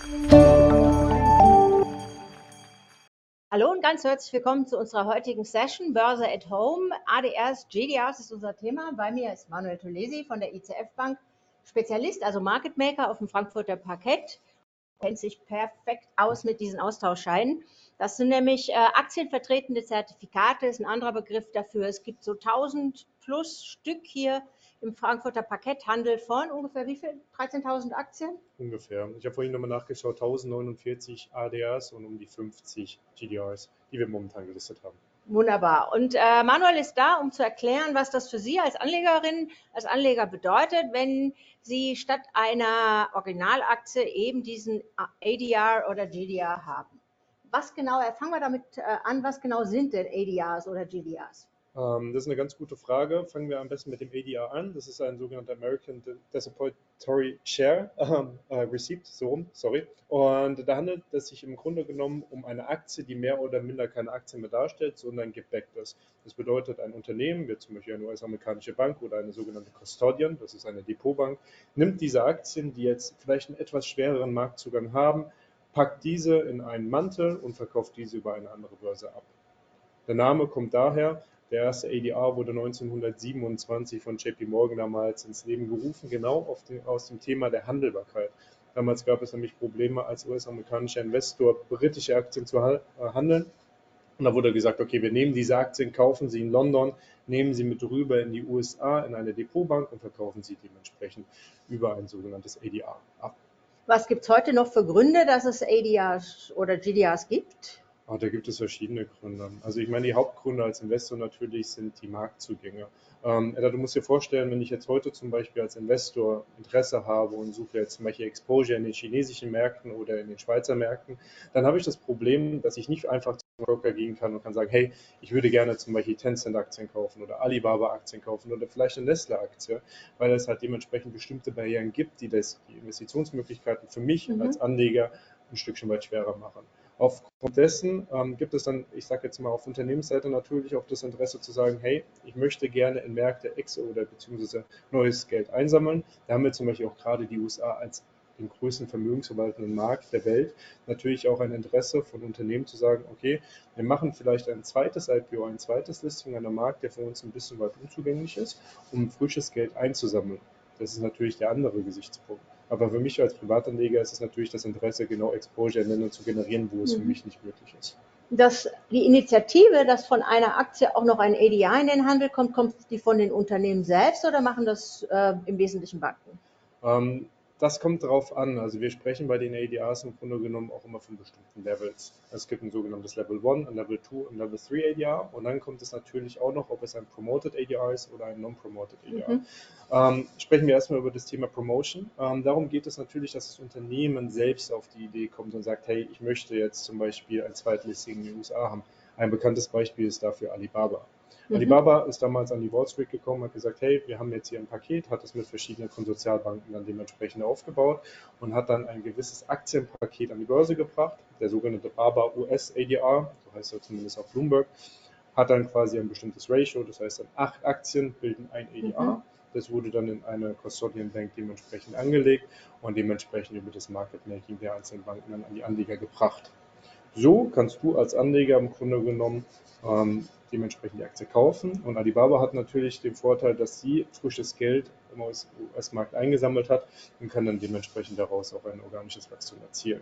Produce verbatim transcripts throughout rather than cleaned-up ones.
Hallo und ganz herzlich willkommen zu unserer heutigen Session Börse at Home. A D Rs, G D Rs ist unser Thema. Bei mir ist Manuel Tolesi von der I C F Bank, Spezialist, also Market Maker auf dem Frankfurter Parkett. Kennt sich perfekt aus mit diesen Austauschscheinen. Das sind nämlich äh, aktienvertretende Zertifikate, ist ein anderer Begriff dafür. Es gibt so tausend plus Stück hier im Frankfurter Parketthandel von ungefähr wie viel? dreizehntausend Aktien? Ungefähr. Ich habe vorhin nochmal nachgeschaut, tausendneunundvierzig A D Rs und um die fünfzig G D Rs, die wir momentan gelistet haben. Wunderbar. Und äh, Manuel ist da, um zu erklären, was das für Sie als Anlegerin, als Anleger bedeutet, wenn Sie statt einer Originalaktie eben diesen A D R oder G D R haben. Was genau, fangen wir damit äh, an, was genau sind denn A D Rs oder G D Rs? Ähm, das ist eine ganz gute Frage. Fangen wir am besten mit dem A D R an. Das ist ein sogenannter American Depository Share ähm, äh, Receipt, so rum, sorry. Und da handelt es sich im Grunde genommen um eine Aktie, die mehr oder minder keine Aktie mehr darstellt, sondern gebackt ist. Das bedeutet, ein Unternehmen, wie zum Beispiel eine U S-amerikanische Bank oder eine sogenannte Custodian, das ist eine Depotbank, nimmt diese Aktien, die jetzt vielleicht einen etwas schwereren Marktzugang haben, packt diese in einen Mantel und verkauft diese über eine andere Börse ab. Der Name kommt daher, der erste A D R wurde neunzehnhundertsiebenundzwanzig von J P Morgan damals ins Leben gerufen, genau auf den, aus dem Thema der Handelbarkeit. Damals gab es nämlich Probleme, als U S-amerikanischer Investor britische Aktien zu handeln. Und da wurde gesagt, okay, wir nehmen diese Aktien, kaufen sie in London, nehmen sie mit rüber in die U S A in eine Depotbank und verkaufen sie dementsprechend über ein sogenanntes A D R ab. Was gibt es heute noch für Gründe, dass es A D Rs oder G D Rs gibt? Oh, da gibt es verschiedene Gründe. Also ich meine, die Hauptgründe als Investor natürlich sind die Marktzugänge. Ähm, du musst dir vorstellen, wenn ich jetzt heute zum Beispiel als Investor Interesse habe und suche jetzt zum Beispiel Exposure in den chinesischen Märkten oder in den Schweizer Märkten, dann habe ich das Problem, dass ich nicht einfach zum Broker gehen kann und kann sagen, hey, ich würde gerne zum Beispiel Tencent-Aktien kaufen oder Alibaba-Aktien kaufen oder vielleicht eine Nestle-Aktie, weil es halt dementsprechend bestimmte Barrieren gibt, die das, die Investitionsmöglichkeiten für mich Mhm. als Anleger ein Stückchen weit schwerer machen. Aufgrund dessen ähm, gibt es dann, ich sage jetzt mal auf Unternehmensseite natürlich auch das Interesse zu sagen, hey, ich möchte gerne in Märkte Exe oder beziehungsweise neues Geld einsammeln. Da haben wir zum Beispiel auch gerade die U S A als den größten vermögensverwaltenden Markt der Welt natürlich auch ein Interesse von Unternehmen zu sagen, okay, wir machen vielleicht ein zweites I P O, ein zweites Listing an einem Markt, der für uns ein bisschen weit unzugänglich ist, um frisches Geld einzusammeln. Das ist natürlich der andere Gesichtspunkt. Aber für mich als Privatanleger ist es natürlich das Interesse, genau Exposure in Ländern zu generieren, wo es für mich nicht möglich ist. Dass die Initiative, dass von einer Aktie auch noch ein A D R in den Handel kommt, kommt die von den Unternehmen selbst oder machen das äh, im Wesentlichen Banken? Ähm, das kommt darauf an. Also wir sprechen bei den A D Rs im Grunde genommen auch immer von bestimmten Levels. Es gibt ein sogenanntes Level eins, ein Level zwei und ein Level drei A D R und dann kommt es natürlich auch noch, ob es ein Promoted A D R ist oder ein Non-Promoted A D R. Mhm. Ähm, sprechen wir erstmal über das Thema Promotion. Ähm, darum geht es natürlich, dass das Unternehmen selbst auf die Idee kommt und sagt, hey, ich möchte jetzt zum Beispiel ein Zweitlisting in den U S A haben. Ein bekanntes Beispiel ist dafür Alibaba. Mhm. Alibaba ist damals an die Wall Street gekommen, hat gesagt, hey, wir haben jetzt hier ein Paket, hat es mit verschiedenen Konsortialbanken dann dementsprechend aufgebaut und hat dann ein gewisses Aktienpaket an die Börse gebracht, der sogenannte BABA U S A D R, so heißt er zumindest auf Bloomberg, hat dann quasi ein bestimmtes Ratio, das heißt dann acht Aktien bilden ein A D R. Mhm. Das wurde dann in eine Custodian Bank dementsprechend angelegt und dementsprechend über das Market Making der einzelnen Banken dann an die Anleger gebracht. So kannst du als Anleger im Grunde genommen ähm, dementsprechend die Aktie kaufen. Und Alibaba hat natürlich den Vorteil, dass sie frisches Geld im U S-Markt eingesammelt hat und kann dann dementsprechend daraus auch ein organisches Wachstum erzielen.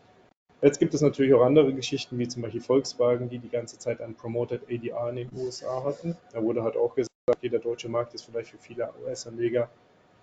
Jetzt gibt es natürlich auch andere Geschichten, wie zum Beispiel Volkswagen, die die ganze Zeit ein Promoted A D R in den U S A hatten. Da wurde halt auch gesagt, okay, der deutsche Markt ist vielleicht für viele U S-Anleger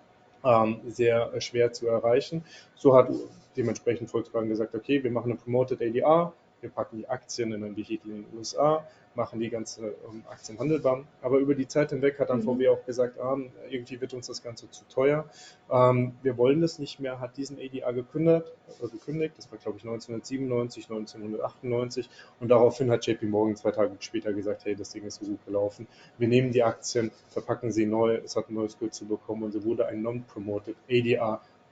ähm, sehr schwer zu erreichen. So hat dementsprechend Volkswagen gesagt, okay, wir machen eine Promoted A D R, wir packen die Aktien in ein Vehikel in den U S A, machen die ganze ähm, Aktien handelbar. Aber über die Zeit hinweg hat dann mhm. V W auch gesagt, ah, irgendwie wird uns das Ganze zu teuer. Ähm, wir wollen das nicht mehr, hat diesen A D R gekündigt, also gekündigt. Das war, glaube ich, neunzehnhundertsiebenundneunzig, neunzehnhundertachtundneunzig. Und daraufhin hat J P Morgan zwei Tage später gesagt, hey, das Ding ist so gut gelaufen. Wir nehmen die Aktien, verpacken sie neu, es hat ein neues Kürzel bekommen und so wurde ein Non-Promoted A D R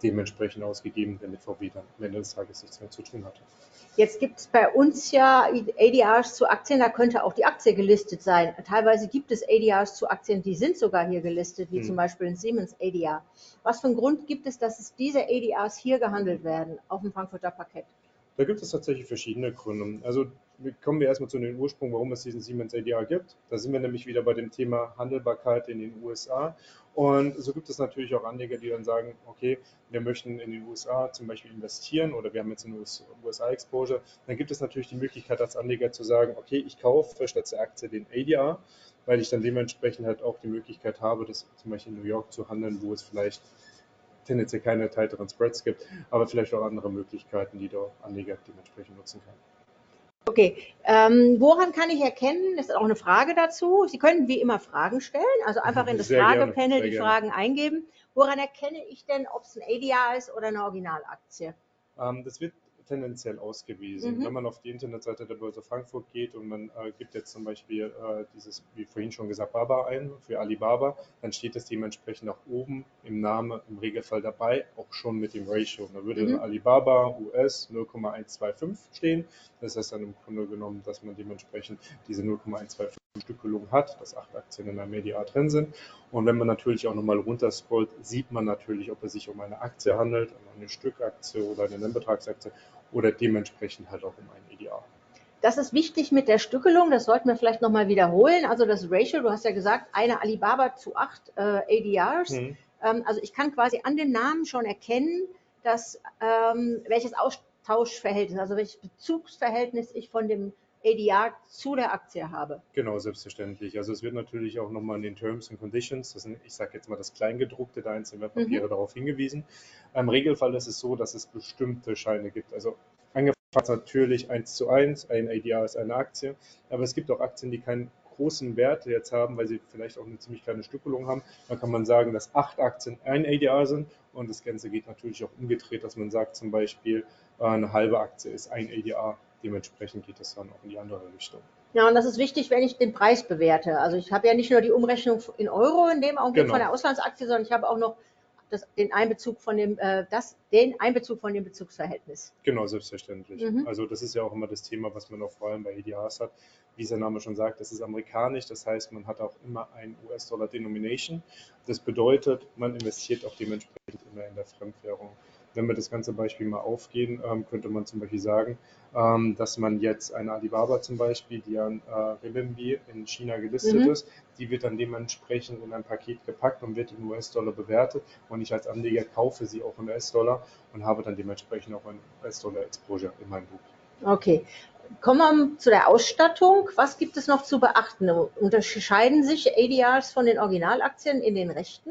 dementsprechend ausgegeben, damit V W dann am Ende des Tages nichts mehr zu tun hatte. Jetzt gibt es bei uns ja A D Rs zu Aktien, da könnte auch die Aktie gelistet sein. Teilweise gibt es A D Rs zu Aktien, die sind sogar hier gelistet, wie hm. zum Beispiel ein Siemens A D R. Was für einen Grund gibt es, dass es diese A D Rs hier gehandelt werden, auf dem Frankfurter Parkett? Da gibt es tatsächlich verschiedene Gründe. Also kommen wir erstmal zu den Ursprung, warum es diesen Siemens A D R gibt. Da sind wir nämlich wieder bei dem Thema Handelbarkeit in den U S A. Und so gibt es natürlich auch Anleger, die dann sagen, okay, wir möchten in den U S A zum Beispiel investieren oder wir haben jetzt eine U S A-Exposure. Dann gibt es natürlich die Möglichkeit als Anleger zu sagen, okay, ich kaufe statt der Aktie den A D R, weil ich dann dementsprechend halt auch die Möglichkeit habe, das zum Beispiel in New York zu handeln, wo es vielleicht tendenziell keine tighteren Spreads gibt, aber vielleicht auch andere Möglichkeiten, die der Anleger dementsprechend nutzen kann. Okay, ähm, woran kann ich erkennen, das ist auch eine Frage dazu, Sie können wie immer Fragen stellen, also einfach in das sehr Fragepanel die gerne. Fragen eingeben. Woran erkenne ich denn, ob es ein A D R ist oder eine Originalaktie? Ähm, das wird tendenziell ausgewiesen. Mhm. Wenn man auf die Internetseite der Börse Frankfurt geht und man äh, gibt jetzt zum Beispiel äh, dieses, wie vorhin schon gesagt, Baba ein für Alibaba, dann steht es dementsprechend auch oben im Namen im Regelfall dabei, auch schon mit dem Ratio. Da würde mhm. dann Alibaba U S null Komma hundertfünfundzwanzig stehen. Das heißt dann im Grunde genommen, dass man dementsprechend diese null Komma hundertfünfundzwanzig Stückelung hat, dass acht Aktien in einem A D R drin sind. Und wenn man natürlich auch nochmal runterscrollt, sieht man natürlich, ob es sich um eine Aktie handelt, um eine Stückaktie oder eine Nennbetragsaktie oder dementsprechend halt auch um ein A D R. Das ist wichtig mit der Stückelung, das sollten wir vielleicht nochmal wiederholen. Also das Ratio, du hast ja gesagt, eine Alibaba zu acht äh, A D Rs. Hm. Ähm, also ich kann quasi an den Namen schon erkennen, dass, ähm, welches Austauschverhältnis, also welches Bezugsverhältnis ich von dem A D R zu der Aktie habe. Genau, selbstverständlich. Also es wird natürlich auch nochmal in den Terms and Conditions, das sind, ich sage jetzt mal das Kleingedruckte der einzelnen Wertpapiere, mhm. darauf hingewiesen. Im Regelfall ist es so, dass es bestimmte Scheine gibt. Also angefangen natürlich eins zu eins, ein A D R ist eine Aktie, aber es gibt auch Aktien, die keinen großen Wert jetzt haben, weil sie vielleicht auch eine ziemlich kleine Stückelung haben. Dann kann man sagen, dass acht Aktien ein A D R sind und das Ganze geht natürlich auch umgedreht, dass man sagt zum Beispiel, eine halbe Aktie ist ein A D R. Dementsprechend geht es dann auch in die andere Richtung. Ja, und das ist wichtig, wenn ich den Preis bewerte. Also ich habe ja nicht nur die Umrechnung in Euro in dem Augenblick genau. von der Auslandsaktie, sondern ich habe auch noch das, den Einbezug von dem, äh, das, den Einbezug von dem Bezugsverhältnis. Genau, selbstverständlich. Mhm. Also das ist ja auch immer das Thema, was man auch vor allem bei A D Rs hat. Wie sein Name schon sagt, das ist amerikanisch, das heißt, man hat auch immer ein U S-Dollar-Denomination. Das bedeutet, man investiert auch dementsprechend immer in der Fremdwährung. Wenn wir das ganze Beispiel mal aufgehen, ähm, könnte man zum Beispiel sagen, ähm, dass man jetzt eine Alibaba zum Beispiel, die an äh, Renminbi in China gelistet mhm. ist, die wird dann dementsprechend in ein Paket gepackt und wird in U S-Dollar bewertet und ich als Anleger kaufe sie auch in U S-Dollar und habe dann dementsprechend auch ein U S-Dollar-Exposure in meinem Buch. Okay. Kommen wir zu der Ausstattung. Was gibt es noch zu beachten? Unterscheiden sich A D Rs von den Originalaktien in den Rechten?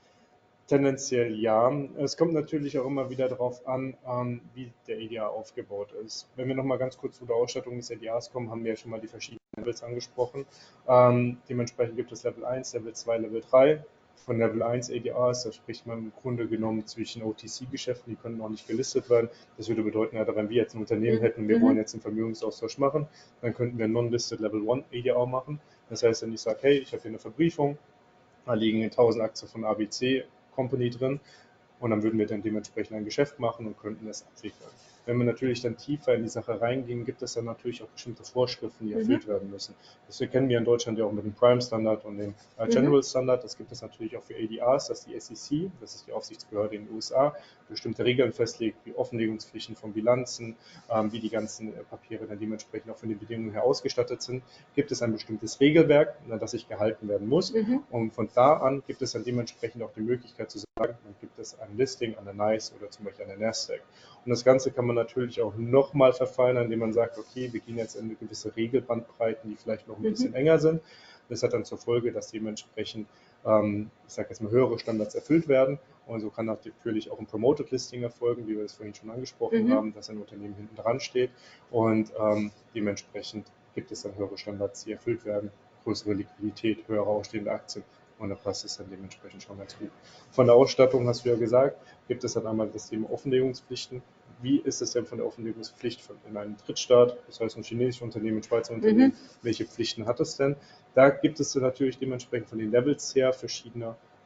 Tendenziell ja. Es kommt natürlich auch immer wieder darauf an, ähm, wie der A D R aufgebaut ist. Wenn wir nochmal ganz kurz zu der Ausstattung des A D Rs kommen, haben wir ja schon mal die verschiedenen Levels angesprochen. Ähm, dementsprechend gibt es Level eins, Level zwei, Level drei. Von Level eins A D Rs, da spricht man im Grunde genommen zwischen O T C-Geschäften, die können noch nicht gelistet werden. Das würde bedeuten, ja, wenn wir jetzt ein Unternehmen mhm. hätten, wir mhm. wollen jetzt einen Vermögensaustausch machen, dann könnten wir Non-Listed Level eins A D R machen. Das heißt, wenn ich sage, hey, ich habe hier eine Verbriefung, da liegen tausend Aktien von A B C Company drin und dann würden wir dann dementsprechend ein Geschäft machen und könnten das abwickeln. Wenn wir natürlich dann tiefer in die Sache reingehen, gibt es dann natürlich auch bestimmte Vorschriften, die erfüllt mhm. werden müssen. Das kennen wir in Deutschland ja auch mit dem Prime-Standard und dem äh, General-Standard. Das gibt es natürlich auch für A D Rs, dass die S E C, das ist die Aufsichtsbehörde in den U S A, bestimmte Regeln festlegt, wie Offenlegungspflichten von Bilanzen, ähm, wie die ganzen äh, Papiere dann dementsprechend auch von den Bedingungen her ausgestattet sind. Gibt es ein bestimmtes Regelwerk, das sich gehalten werden muss. Mhm. Und von da an gibt es dann dementsprechend auch die Möglichkeit zu sagen, dann gibt es ein Listing an der NYSE oder zum Beispiel an der Nasdaq. Und das Ganze kann man natürlich auch nochmal verfeinern, indem man sagt, okay, wir gehen jetzt in gewisse Regelbandbreiten, die vielleicht noch ein mhm. bisschen enger sind. Das hat dann zur Folge, dass dementsprechend, ähm, ich sage jetzt mal, höhere Standards erfüllt werden. Und so kann natürlich auch ein Promoted Listing erfolgen, wie wir es vorhin schon angesprochen mhm. haben, dass ein Unternehmen hinten dran steht. Und ähm, dementsprechend gibt es dann höhere Standards, die erfüllt werden, größere Liquidität, höhere ausstehende Aktien. Und da passt es dann dementsprechend schon ganz gut. Von der Ausstattung hast du ja gesagt, gibt es dann einmal das Thema Offenlegungspflichten. Wie ist es denn von der Offenlegungspflicht in einem Drittstaat, das heißt ein chinesisches Unternehmen, ein Schweizer Unternehmen, mhm. welche Pflichten hat es denn? Da gibt es dann natürlich dementsprechend von den Levels her verschiedene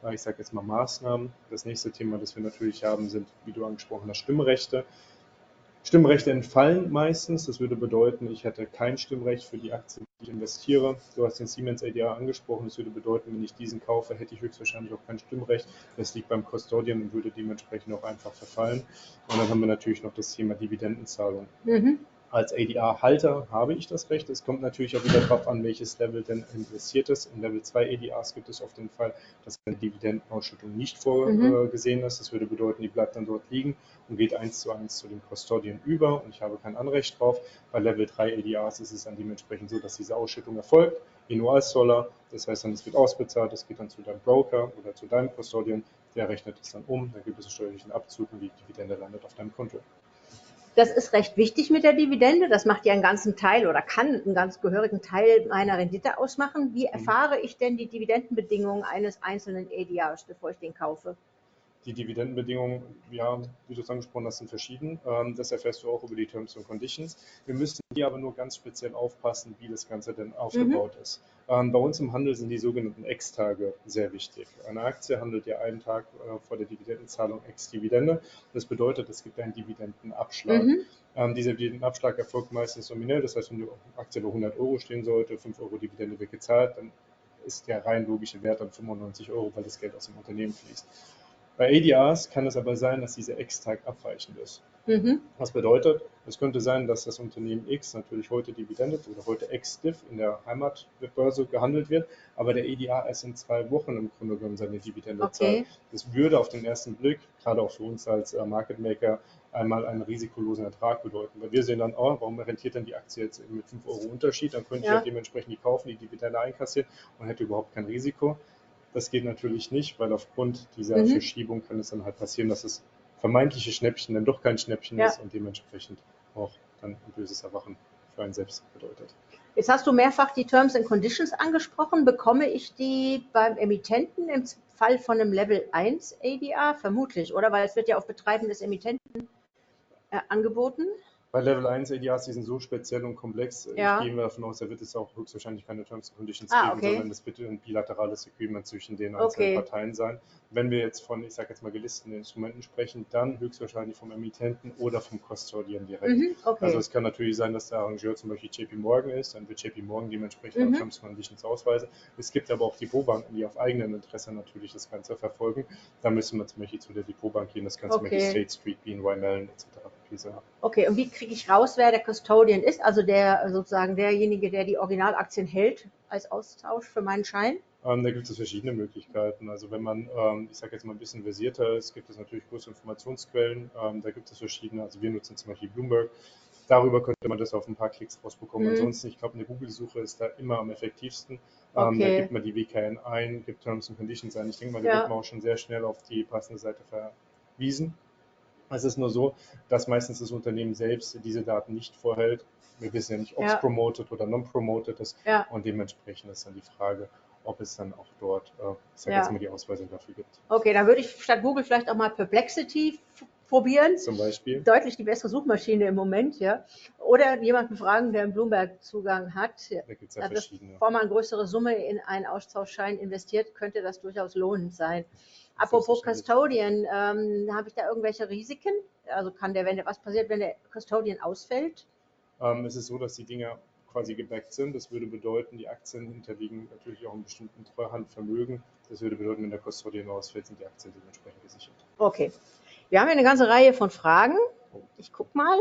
ich sage jetzt mal Maßnahmen. Das nächste Thema, das wir natürlich haben, sind, wie du angesprochen hast, Stimmrechte. Stimmrechte entfallen meistens. Das würde bedeuten, ich hätte kein Stimmrecht für die Aktien, die ich investiere. Du hast den Siemens A D R angesprochen. Das würde bedeuten, wenn ich diesen kaufe, hätte ich höchstwahrscheinlich auch kein Stimmrecht. Das liegt beim Custodian und würde dementsprechend auch einfach verfallen. Und dann haben wir natürlich noch das Thema Dividendenzahlung. Mhm. Als A D R-Halter habe ich das Recht. Es kommt natürlich auch wieder darauf an, welches Level denn investiert ist. In Level zwei A D Rs gibt es oft den Fall, dass eine Dividendenausschüttung nicht vorgesehen mhm. ist. Das würde bedeuten, die bleibt dann dort liegen und geht eins zu eins zu dem Custodian über und ich habe kein Anrecht drauf. Bei Level drei A D Rs ist es dann dementsprechend so, dass diese Ausschüttung erfolgt in U S-Dollar. Das heißt dann, es wird ausbezahlt, es geht dann zu deinem Broker oder zu deinem Custodian. Der rechnet es dann um, dann gibt es einen steuerlichen Abzug und die Dividende landet auf deinem Konto. Das ist recht wichtig mit der Dividende. Das macht ja einen ganzen Teil oder kann einen ganz gehörigen Teil meiner Rendite ausmachen. Wie erfahre ich denn die Dividendenbedingungen eines einzelnen A D Rs, bevor ich den kaufe? Die Dividendenbedingungen, ja, wie du es angesprochen hast, sind verschieden. Das erfährst du auch über die Terms and Conditions. Wir müssten hier aber nur ganz speziell aufpassen, wie das Ganze denn aufgebaut mhm. ist. Bei uns im Handel sind die sogenannten Ex-Tage sehr wichtig. Eine Aktie handelt ja einen Tag vor der Dividendenzahlung ex-Dividende. Das bedeutet, es gibt einen Dividendenabschlag. Mhm. Ähm, dieser Dividendenabschlag erfolgt meistens nominell. Das heißt, wenn die Aktie bei hundert Euro stehen sollte, fünf Euro Dividende wird gezahlt, dann ist der rein logische Wert dann fünfundneunzig Euro, weil das Geld aus dem Unternehmen fließt. Bei A D Rs kann es aber sein, dass dieser Ex-Tag abweichend ist. Mhm. Was bedeutet, es könnte sein, dass das Unternehmen X natürlich heute Dividende oder heute Ex-Div in der Heimatbörse gehandelt wird, aber der A D R erst in zwei Wochen im Grunde genommen seine Dividende okay. zahlt. Das würde auf den ersten Blick, gerade auch für uns als Market Maker, einmal einen risikolosen Ertrag bedeuten. Weil wir sehen dann, oh, warum rentiert denn die Aktie jetzt mit fünf Euro Unterschied? Dann könnte ja. ich ja dementsprechend die kaufen, die Dividende einkassieren und hätte überhaupt kein Risiko. Das geht natürlich nicht, weil aufgrund dieser mhm. Verschiebung kann es dann halt passieren, dass es vermeintliche Schnäppchen dann doch kein Schnäppchen ja. ist und dementsprechend auch dann ein böses Erwachen für einen selbst bedeutet. Jetzt hast du mehrfach die Terms and Conditions angesprochen. Bekomme ich die beim Emittenten im Fall von einem Level eins A D R? Vermutlich, oder? Weil es wird ja auf Betreiben des Emittenten äh, angeboten. Bei Level eins A D Rs, die sind so speziell und komplex, ja. ich gehe davon aus, da wird es auch höchstwahrscheinlich keine Terms and Conditions ah, geben, okay. sondern das wird ein bilaterales Agreement zwischen den einzelnen okay. Parteien sein. Wenn wir jetzt von, ich sage jetzt mal, gelisteten Instrumenten sprechen, dann höchstwahrscheinlich vom Emittenten oder vom Custodian direkt. Mhm, okay. Also es kann natürlich sein, dass der Arrangeur zum Beispiel J P Morgan ist, dann wird J P Morgan dementsprechend mhm. Terms and Conditions ausweisen. Es gibt aber auch Depotbanken, die auf eigenen Interesse natürlich das Ganze verfolgen. Da müssen wir zum Beispiel zu der Depotbank gehen, das Ganze okay. State Street, B N Y Mellon et cetera. Okay, und wie kriege ich raus, wer der Custodian ist, also der sozusagen derjenige, der die Originalaktien hält als Austausch für meinen Schein? Ähm, da gibt es verschiedene Möglichkeiten. Also wenn man, ähm, ich sage jetzt mal ein bisschen versierter ist, gibt es natürlich große Informationsquellen. Ähm, da gibt es verschiedene, also wir nutzen zum Beispiel Bloomberg. Darüber könnte man das auf ein paar Klicks rausbekommen. Mhm. Ansonsten, ich glaube, eine Google-Suche ist da immer am effektivsten. Ähm, okay. Da gibt man die W K N ein, gibt Terms and Conditions ein. Ich denke mal, da ja. wird man auch schon sehr schnell auf die passende Seite verwiesen. Es ist nur so, dass meistens das Unternehmen selbst diese Daten nicht vorhält. Wir wissen ja nicht, ob es ja. promoted oder non-promoted ist. Ja. Und dementsprechend ist dann die Frage, ob es dann auch dort, äh, ich sage ja. jetzt mal, die Ausweisung dafür gibt. Okay, dann würde ich statt Google vielleicht auch mal Perplexity probieren. Zum Beispiel. Deutlich die bessere Suchmaschine im Moment, ja. Oder jemanden fragen, der einen Bloomberg-Zugang hat. Da gibt es ja, ja verschiedene. Bevor man eine größere Summe in einen Austauschschein investiert, könnte das durchaus lohnend sein. Apropos Custodian, ähm, habe ich da irgendwelche Risiken? Also kann der, wenn der, was passiert, wenn der Custodian ausfällt? Ähm, es ist so, dass die Dinger quasi gebackt sind. Das würde bedeuten, die Aktien hinterliegen natürlich auch einem bestimmten Treuhandvermögen. Das würde bedeuten, wenn der Custodian ausfällt, sind die Aktien dementsprechend gesichert. Okay. Wir haben hier eine ganze Reihe von Fragen. Ich gucke mal.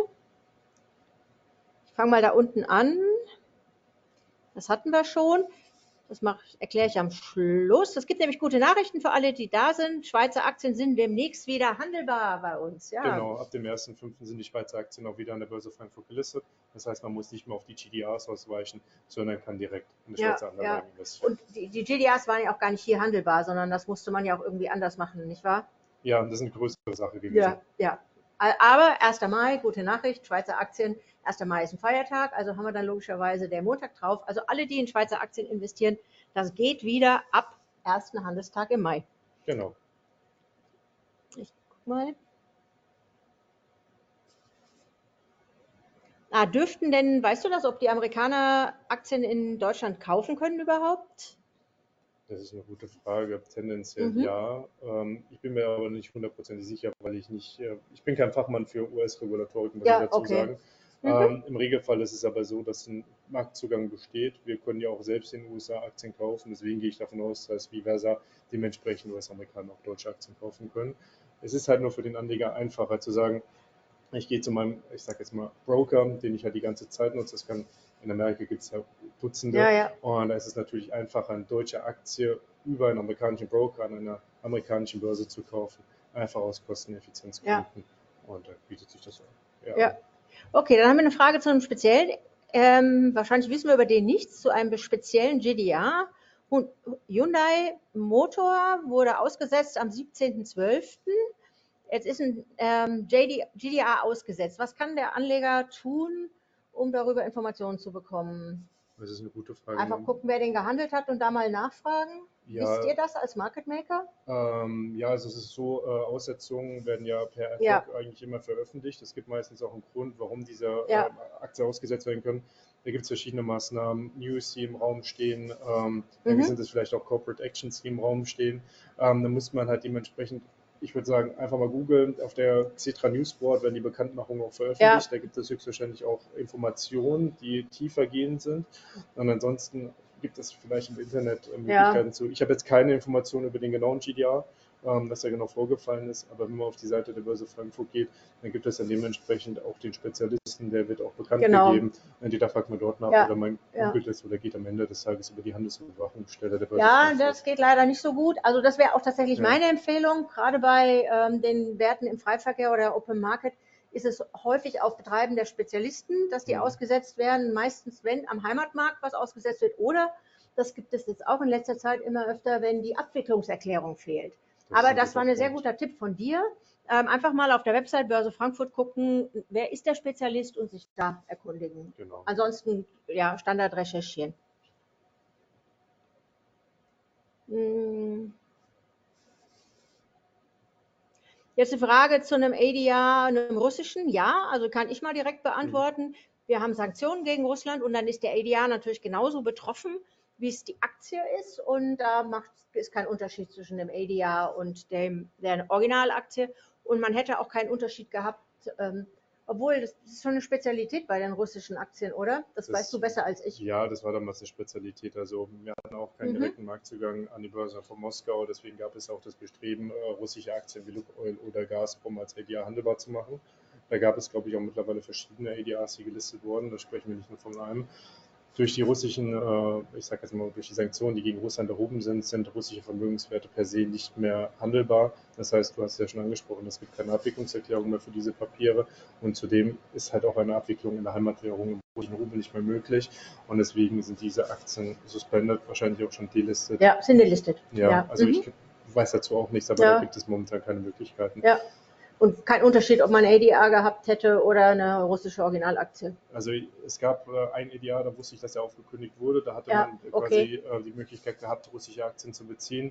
Ich fange mal da unten an. Das hatten wir schon. Das mache, erkläre ich am Schluss. Es gibt nämlich gute Nachrichten für alle, die da sind. Schweizer Aktien sind demnächst wieder handelbar bei uns. Ja. Genau, ab dem ersten fünften sind die Schweizer Aktien auch wieder an der Börse Frankfurt gelistet. Das heißt, man muss nicht mehr auf die G D Rs ausweichen, sondern kann direkt in die ja, Schweizer Anleihen ja. investieren. Und die, die G D Rs waren ja auch gar nicht hier handelbar, sondern das musste man ja auch irgendwie anders machen, nicht wahr? Ja, das ist eine größere Sache gewesen. Ja, ja. Aber erster Mai, gute Nachricht, Schweizer Aktien, erster Mai ist ein Feiertag, also haben wir dann logischerweise den Montag drauf. Also alle, die in Schweizer Aktien investieren, das geht wieder ab ersten Handelstag im Mai. Genau. Ich guck mal. Ah, dürften denn, weißt du das, ob die Amerikaner Aktien in Deutschland kaufen können überhaupt? Das ist eine gute Frage. Tendenziell Mhm. ja. Ähm, ich bin mir aber nicht hundertprozentig sicher, weil ich nicht, äh, ich bin kein Fachmann für U S-Regulatorik, muss ich Ja, dazu okay. sagen. Mhm. Ähm, im Regelfall ist es aber so, dass ein Marktzugang besteht. Wir können ja auch selbst in den U S A Aktien kaufen. Deswegen gehe ich davon aus, dass wie Versa dementsprechend U S-Amerikaner auch deutsche Aktien kaufen können. Es ist halt nur für den Anleger einfacher zu sagen, ich gehe zu meinem, ich sage jetzt mal, Broker, den ich halt die ganze Zeit nutze. Das kann, in Amerika gibt es ja Ja, Dutzende. ja. Und da ist es natürlich einfacher, eine deutsche Aktie über einen amerikanischen Broker an einer amerikanischen Börse zu kaufen. Einfach aus Ja. Kosteneffizienzgründen. Und da bietet sich das eher Ja. an. Okay, dann haben wir eine Frage zu einem speziellen, ähm, wahrscheinlich wissen wir über den nichts, zu einem speziellen G D R. Und Hyundai Motor wurde ausgesetzt am siebzehnten zwölften Jetzt ist ein ähm, J D, G D R ausgesetzt. Was kann der Anleger tun, um darüber Informationen zu bekommen? Das ist eine gute Frage. Einfach gucken, wer den gehandelt hat und da mal nachfragen. Wisst Ja, ihr das als Market Maker? Ähm, ja, also es ist so, äh, Aussetzungen werden ja per Ad Ja, hoc eigentlich immer veröffentlicht. Es gibt meistens auch einen Grund, warum diese ja. äh, Aktie ausgesetzt werden können. Da gibt es verschiedene Maßnahmen, News, die im Raum stehen. Ähm, dann Mhm. sind es vielleicht auch Corporate Actions, die im Raum stehen. Ähm, da muss man halt dementsprechend, ich würde sagen, einfach mal googeln. Auf der Xetra Newsboard werden die Bekanntmachungen auch Ja, veröffentlicht. Da gibt es höchstwahrscheinlich auch Informationen, die tiefergehend sind. Und ansonsten gibt es vielleicht im Internet äh, ja. Möglichkeiten zu. Ich habe jetzt keine Informationen über den genauen G D R, ähm, was da genau vorgefallen ist, aber wenn man auf die Seite der Börse Frankfurt geht, dann gibt es dann dementsprechend auch den Spezialisten, der wird auch bekannt Genau. gegeben. Entweder fragt man dort nach Ja, oder man ja. googelt es oder geht am Ende des Tages über die Handelsüberwachungsstelle der Börse Ja, Frankfurt. das geht leider nicht so gut. Also das wäre auch tatsächlich Ja. meine Empfehlung. Gerade bei ähm, den Werten im Freiverkehr oder Open Market ist es häufig auf Betreiben der Spezialisten, dass die Mhm. ausgesetzt werden. Meistens, wenn am Heimatmarkt was ausgesetzt wird, oder das gibt es jetzt auch in letzter Zeit immer öfter, wenn die Abwicklungserklärung fehlt. Das ist Aber ein das guter war ein sehr Punkt. guter Tipp von dir. Ähm, einfach mal auf der Website Börse Frankfurt gucken, wer ist der Spezialist und sich da erkundigen. Genau. Ansonsten ja Standard recherchieren. Hm. Jetzt die Frage zu einem A D R, einem russischen. Ja, also kann ich mal direkt Mhm. beantworten. Wir haben Sanktionen gegen Russland und dann ist der A D R natürlich genauso betroffen, wie es die Aktie ist. Und da macht, ist kein Unterschied zwischen dem A D R und dem, der Originalaktie. Und man hätte auch keinen Unterschied gehabt, ähm, obwohl das, das ist schon eine Spezialität bei den russischen Aktien, oder? Das, das weißt du besser als ich. Ja, das war damals eine Spezialität. Also wir hatten auch keinen Mhm. direkten Marktzugang an die Börse von Moskau. Deswegen gab es auch das Bestreben, äh, russische Aktien wie Lukoil oder Gazprom als A D R handelbar zu machen. Da gab es, glaube ich, auch mittlerweile verschiedene A D Rs, die gelistet wurden. Da sprechen wir nicht nur von einem. Durch die russischen, äh, ich sage jetzt mal, durch die Sanktionen, die gegen Russland erhoben sind, sind russische Vermögenswerte per se nicht mehr handelbar. Das heißt, du hast es ja schon angesprochen, es gibt keine Abwicklungserklärung mehr für diese Papiere und zudem ist halt auch eine Abwicklung in der Heimatwährung im russischen Rubel nicht mehr möglich und deswegen sind diese Aktien suspended, wahrscheinlich auch schon delistet. Ja, sind delistet. Ja, Ja. also Mhm. ich weiß dazu auch nichts, aber Ja. da gibt es momentan keine Möglichkeiten. Ja. Und kein Unterschied, ob man A D R gehabt hätte oder eine russische Originalaktie. Also es gab äh, ein A D R, da wusste ich, dass er aufgekündigt wurde. Da hatte Ja, man okay. quasi äh, die Möglichkeit gehabt, russische Aktien zu beziehen.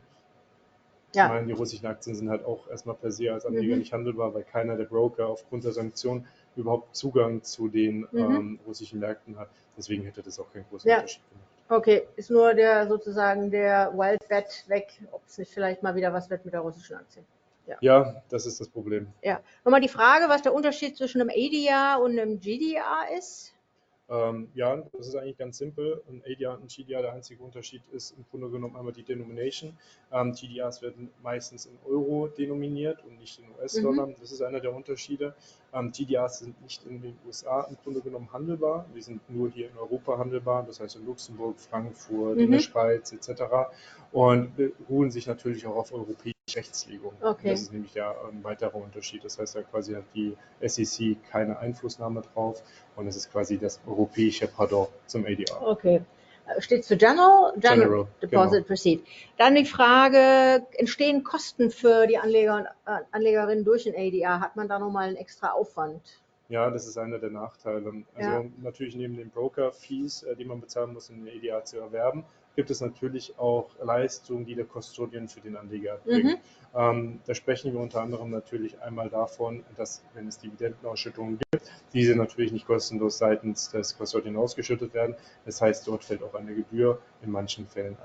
Ich Ja. meine, die russischen Aktien sind halt auch erstmal per se als Anleger Mhm. nicht handelbar, weil keiner der Broker aufgrund der Sanktionen überhaupt Zugang zu den Mhm. ähm, russischen Märkten hat. Deswegen hätte das auch keinen großen Ja. Unterschied gemacht. Okay, ist nur der sozusagen der Wildbet weg, ob es nicht vielleicht mal wieder was wird mit der russischen Aktie. Ja. Ja, das ist das Problem. Ja. Nochmal die Frage, was der Unterschied zwischen einem A D R und einem G D R ist. Ähm, ja, das ist eigentlich ganz simpel. Ein A D R und ein G D R, der einzige Unterschied ist im Grunde genommen einmal die Denomination. Ähm, G D Rs werden meistens in Euro denominiert und nicht in U S-Dollar. Mhm. Das ist einer der Unterschiede. Ähm, G D Rs sind nicht in den U S A im Grunde genommen handelbar. Die sind nur hier in Europa handelbar, das heißt in Luxemburg, Frankfurt, in der Mhm. Schweiz et cetera. Und beruhen sich natürlich auch auf europäische Rechtslegung. Okay. Das ist nämlich ja ein weiterer Unterschied. Das heißt, da quasi hat die S E C keine Einflussnahme drauf und es ist quasi das europäische Pardon zum A D R. Okay. Steht für General, General, General, Deposit genau. Receipt. Dann die Frage, entstehen Kosten für die Anleger und äh, Anlegerinnen durch ein A D R? Hat man da nochmal einen extra Aufwand? Ja, das ist einer der Nachteile. Also Ja. natürlich neben den Broker-Fees, äh, die man bezahlen muss, um den A D R zu erwerben, gibt es natürlich auch Leistungen, die der Custodian für den Anleger erbringt. Mhm. Ähm, da sprechen wir unter anderem natürlich einmal davon, dass, wenn es Dividendenausschüttungen gibt, diese natürlich nicht kostenlos seitens des Custodian ausgeschüttet werden. Das heißt, dort fällt auch eine Gebühr in manchen Fällen an.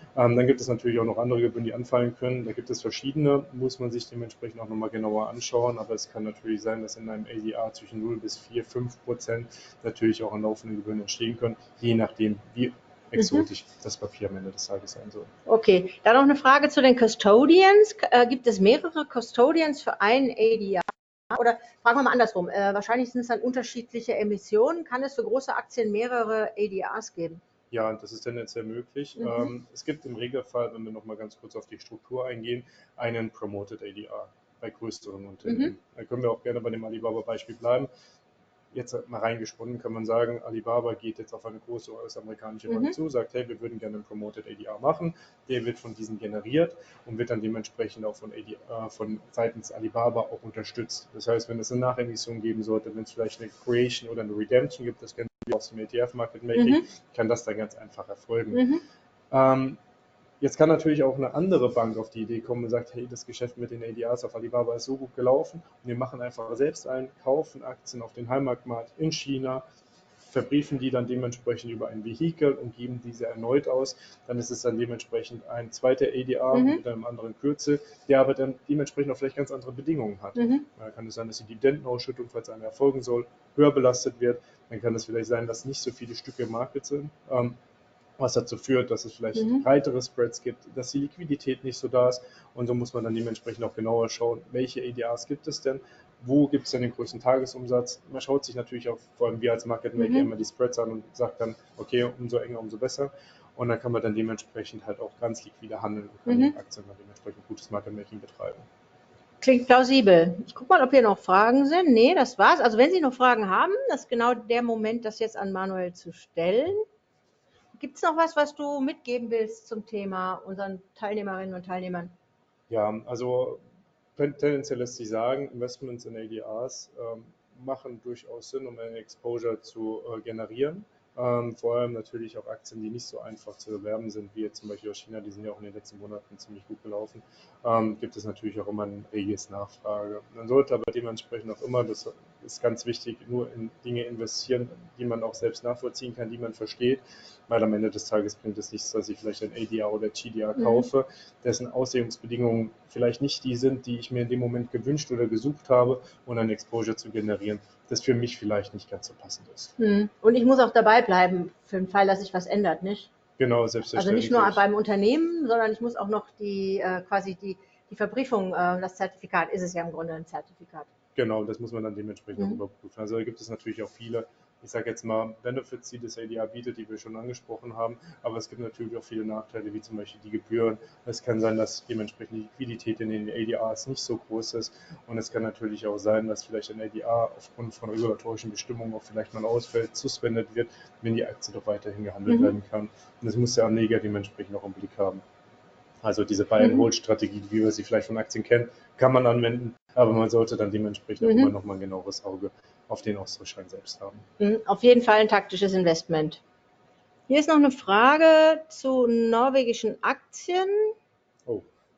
Ähm, dann gibt es natürlich auch noch andere Gebühren, die anfallen können. Da gibt es verschiedene, muss man sich dementsprechend auch nochmal genauer anschauen. Aber es kann natürlich sein, dass in einem A D R zwischen null bis vier, fünf Prozent natürlich auch an laufenden Gebühren entstehen können, je nachdem, wie exotisch mhm. das Papier am Ende des Tages sein soll. Okay, dann noch eine Frage zu den Custodians. Äh, gibt es mehrere Custodians für einen A D R? Oder fragen wir mal andersrum, äh, wahrscheinlich sind es dann unterschiedliche Emissionen. Kann es für große Aktien mehrere A D Rs geben? Ja, das ist tendenziell möglich. Mhm. Ähm, es gibt im Regelfall, wenn wir nochmal ganz kurz auf die Struktur eingehen, einen Promoted A D R bei größeren Unternehmen. Mhm. Da können wir auch gerne bei dem Alibaba-Beispiel bleiben. Jetzt mal reingesponnen kann man sagen, Alibaba geht jetzt auf eine große US-amerikanische Bank mhm. zu, sagt, hey, wir würden gerne einen Promoted A D R machen. Der wird von diesen generiert und wird dann dementsprechend auch von, A D R, äh, von seitens Alibaba auch unterstützt. Das heißt, wenn es eine Nachemission geben sollte, wenn es vielleicht eine Creation oder eine Redemption gibt, das kennen wir aus dem E T F-Market Making, mhm. kann das dann ganz einfach erfolgen. Mhm. Ähm, Jetzt kann natürlich auch eine andere Bank auf die Idee kommen und sagt, hey, das Geschäft mit den A D Rs auf Alibaba ist so gut gelaufen und wir machen einfach selbst ein, kaufen Aktien auf den Heimatmarkt in China, verbriefen die dann dementsprechend über ein Vehikel und geben diese erneut aus. Dann ist es dann dementsprechend ein zweiter A D R mhm. mit einem anderen Kürzel, der aber dann dementsprechend auch vielleicht ganz andere Bedingungen hat. Mhm. Da kann es sein, dass die Dividendenausschüttung, falls eine erfolgen soll, höher belastet wird. Dann kann es vielleicht sein, dass nicht so viele Stücke im Markt sind. Ähm, was dazu führt, dass es vielleicht mhm. breitere Spreads gibt, dass die Liquidität nicht so da ist und so muss man dann dementsprechend auch genauer schauen, welche A D Rs gibt es denn, wo gibt es denn den größten Tagesumsatz. Man schaut sich natürlich auch, vor allem wir als Market Maker, mhm. immer die Spreads an und sagt dann, okay, umso enger, umso besser und dann kann man dann dementsprechend halt auch ganz liquide handeln und kann mhm. die Aktien dann dementsprechend gutes Market Making betreiben. Klingt plausibel. Ich gucke mal, ob hier noch Fragen sind. Nee, das war's. Also wenn Sie noch Fragen haben, das ist genau der Moment, das jetzt an Manuel zu stellen. Gibt es noch was, was du mitgeben willst zum Thema unseren Teilnehmerinnen und Teilnehmern? Ja, also tendenziell lässt sich sagen, Investments in A D Rs ähm, machen durchaus Sinn, um eine Exposure zu äh, generieren. Ähm, vor allem natürlich auch Aktien, die nicht so einfach zu erwerben sind, wie jetzt zum Beispiel aus China, die sind ja auch in den letzten Monaten ziemlich gut gelaufen, ähm, gibt es natürlich auch immer ein reges Nachfrage. Man sollte aber dementsprechend auch immer, das ist ganz wichtig, nur in Dinge investieren, die man auch selbst nachvollziehen kann, die man versteht, weil am Ende des Tages bringt es nichts, dass ich vielleicht ein A D R oder G D R kaufe, dessen Auslegungsbedingungen vielleicht nicht die sind, die ich mir in dem Moment gewünscht oder gesucht habe, um ein Exposure zu generieren, das für mich vielleicht nicht ganz so passend ist. Hm. Und ich muss auch dabei bleiben, für den Fall, dass sich was ändert, nicht? Genau, selbstverständlich. Also nicht nur beim Unternehmen, sondern ich muss auch noch die äh, quasi die, die Verbriefung, äh, das Zertifikat, ist es ja im Grunde ein Zertifikat. Genau, das muss man dann dementsprechend mhm. auch überprüfen. Also da gibt es natürlich auch viele, ich sage jetzt mal, Benefits, die das A D R bietet, die wir schon angesprochen haben, aber es gibt natürlich auch viele Nachteile, wie zum Beispiel die Gebühren. Es kann sein, dass dementsprechend die Liquidität in den A D Rs nicht so groß ist und es kann natürlich auch sein, dass vielleicht ein A D R aufgrund von regulatorischen Bestimmungen auch vielleicht mal ausfällt, suspendiert wird, wenn die Aktie doch weiterhin gehandelt mhm. werden kann. Und das muss der Anleger dementsprechend auch im Blick haben. Also diese Buy-and-Hold-Strategie, wie wir sie vielleicht von Aktien kennen, kann man anwenden, aber man sollte dann dementsprechend mhm. auch immer noch mal ein genaueres Auge auf den Ausdrucksschein selbst haben. Auf jeden Fall ein taktisches Investment. Hier ist noch eine Frage zu norwegischen Aktien. Oh.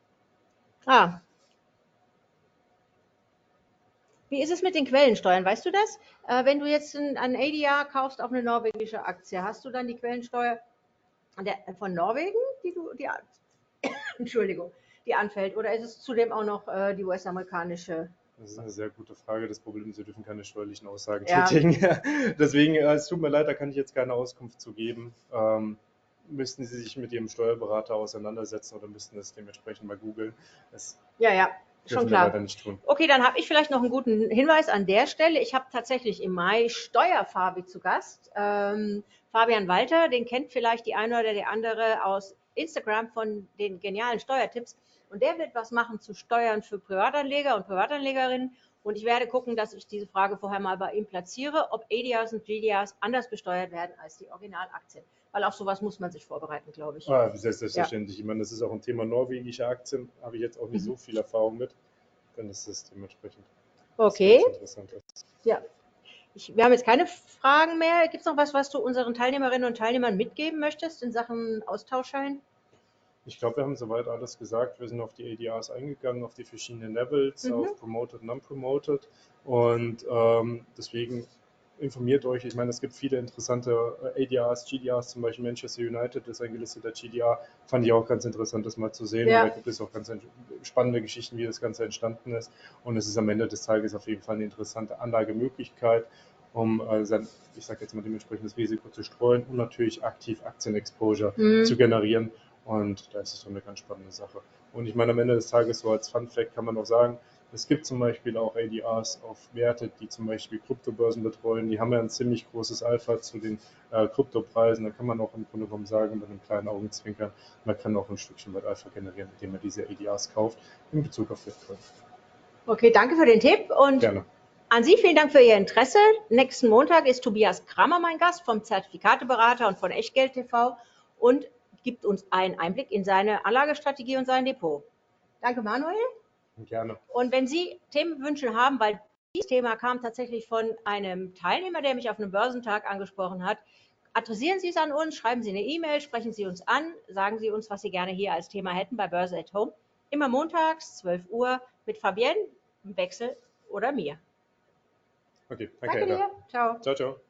Ah. Wie ist es mit den Quellensteuern? Weißt du das? Äh, wenn du jetzt ein, ein A D R kaufst auf eine norwegische Aktie, hast du dann die Quellensteuer der, von Norwegen, die du, die, Entschuldigung, die anfällt? Oder ist es zudem auch noch äh, die U S-amerikanische? Das ist eine sehr gute Frage. Das Problem ist, wir dürfen keine steuerlichen Aussagen ja. tätigen. Deswegen, es tut mir leid, da kann ich jetzt keine Auskunft zu geben. Ähm, müssten Sie sich mit Ihrem Steuerberater auseinandersetzen oder müssten das dementsprechend mal googeln. Ja, ja, schon klar. Wir nicht tun. Okay, dann habe ich vielleicht noch einen guten Hinweis an der Stelle. Ich habe tatsächlich im Mai Steuerfabi zu Gast. Ähm, Fabian Walter, den kennt vielleicht die eine oder die andere aus Instagram von den genialen Steuertipps. Und der wird was machen zu Steuern für Privatanleger und Privatanlegerinnen. Und ich werde gucken, dass ich diese Frage vorher mal bei ihm platziere, ob A D Rs und G D Rs anders besteuert werden als die Originalaktien. Weil auf sowas muss man sich vorbereiten, glaube ich. Ah, selbstverständlich. Ja. Ich meine, das ist auch ein Thema norwegische Aktien. Habe ich jetzt auch nicht mhm. so viel Erfahrung mit. Dann ist es dementsprechend okay. Interessant ist. Ja. Ich, wir haben jetzt keine Fragen mehr. Gibt es noch was, was du unseren Teilnehmerinnen und Teilnehmern mitgeben möchtest in Sachen Austauschschein? Ich glaube, wir haben soweit alles gesagt. Wir sind auf die A D Rs eingegangen, auf die verschiedenen Levels, mhm. auf Promoted, Non-Promoted. Und ähm, deswegen informiert euch. Ich meine, es gibt viele interessante A D Rs, G D Rs, zum Beispiel Manchester United ist ein gelisteter G D R. Fand ich auch ganz interessant, das mal zu sehen. Ja. Und da gibt es auch ganz spannende Geschichten, wie das Ganze entstanden ist. Und es ist am Ende des Tages auf jeden Fall eine interessante Anlagemöglichkeit, um äh, sein, ich sage jetzt mal, dementsprechend das Risiko zu streuen und natürlich aktiv Aktienexposure Mhm. zu generieren. Und da ist es so eine ganz spannende Sache. Und ich meine, am Ende des Tages, so als Fun Fact kann man auch sagen, es gibt zum Beispiel auch A D Rs auf Werte, die zum Beispiel Kryptobörsen betreuen. Die haben ja ein ziemlich großes Alpha zu den äh, Kryptopreisen. Da kann man auch im Grunde genommen sagen, mit einem kleinen Augenzwinkern, man kann auch ein Stückchen weit Alpha generieren, indem man diese A D Rs kauft in Bezug auf Bitcoin. Okay, danke für den Tipp und Gerne. An Sie vielen Dank für Ihr Interesse. Nächsten Montag ist Tobias Kramer mein Gast vom Zertifikateberater und von Echtgeld T V und gibt uns einen Einblick in seine Anlagestrategie und sein Depot. Danke, Manuel. Gerne. Und wenn Sie Themenwünsche haben, weil dieses Thema kam tatsächlich von einem Teilnehmer, der mich auf einem Börsentag angesprochen hat, adressieren Sie es an uns, schreiben Sie eine E-Mail, sprechen Sie uns an, sagen Sie uns, was Sie gerne hier als Thema hätten bei Börse at Home. Immer montags, zwölf Uhr mit Fabienne im Wechsel oder mir. Okay, danke, Danke dir. Ciao. Ciao, ciao.